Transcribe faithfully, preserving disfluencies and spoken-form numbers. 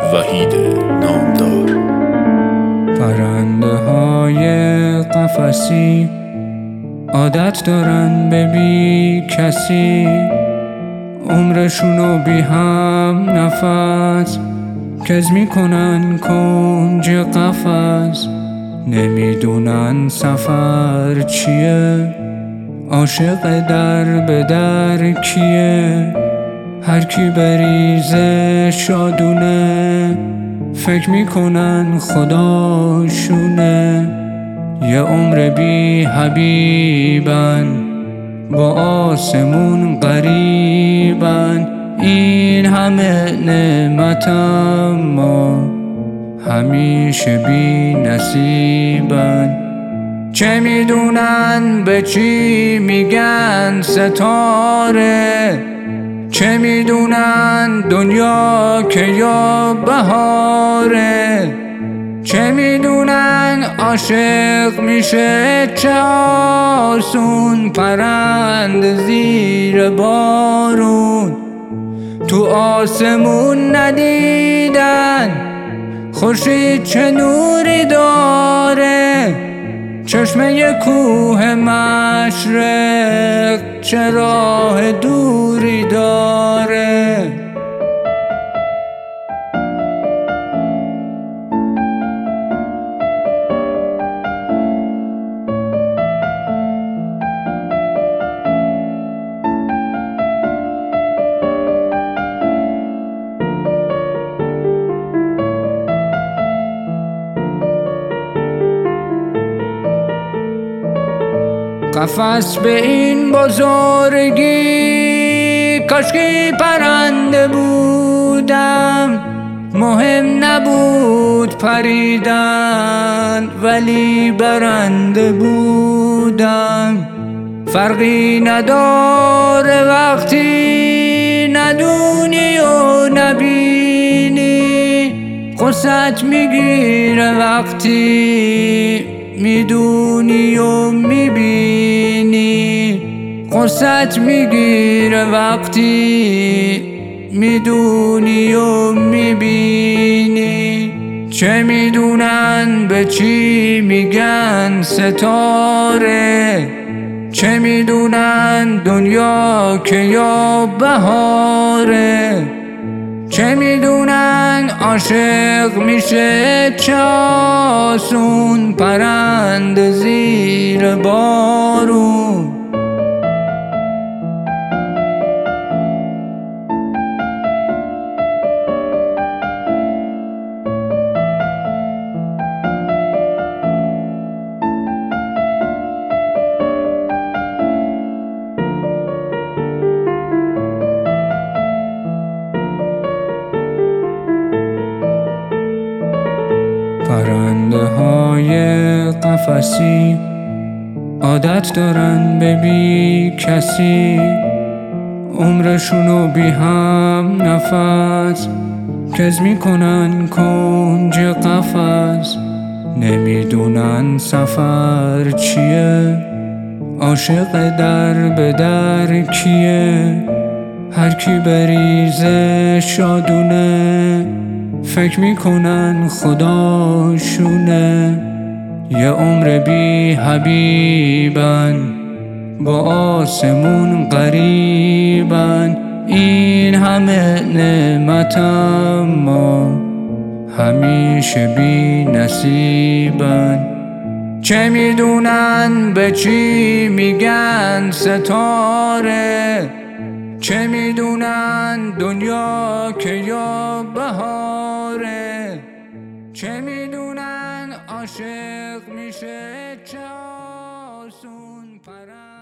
وحید نامدار. پرنده های قفسی عادت دارن به بی کسی، عمرشونو بی هم نفس کز میکنن کنج قفس. نمیدونن سفر چیه، عاشق در به در کیه. هر کی بریزه شادونه، فکر میکنن خداشونه. یه عمر بی حبیبن، با آسمون قریبن. این همه نعمت اما همیشه بی نصیبن. چه میدونن به چی میگن ستاره، چه میدونن دنیا که یا بهاره. چه میدونن عاشق میشه چه آسون، پرنده زیر بارون. تو آسمون ندیدن خورشید چه نوری داره، چشمه کوه مشرق چه راه دوری داره. قفس به این بزرگی کاشکی پرنده بودم. مهم نبود پریدن ولی برنده بودم. فرقی نداره وقتی ندونی و نبینی، قصت میگیره وقتی میدونی و میبینی. قصت میگیره وقتی میدونی و میبینی. چه میدونن به چی میگن ستاره، چه میدونن دنیا که یا بهاره. چه میدونن عاشق میشه چه آسون، پرنده زیر بارون. پرنده های قفسی عادت دارن به بی کسی، عمرشونو بی هم نفس کز میکنن کنج قفس. نمیدونن سفر چیه، عاشق در به در کیه. هر کی بریزه شادونه، فکر میکنن خداشونه. یه عمر بی حبیبن، با آسمون قریبن. این همه نعمت اما همیشه بی نصیبن. چه میدونن به چی میگن ستاره، چه میدونن دنیا که یا بهاره. چه میدونن عاشق میشه چه آسون، پرنده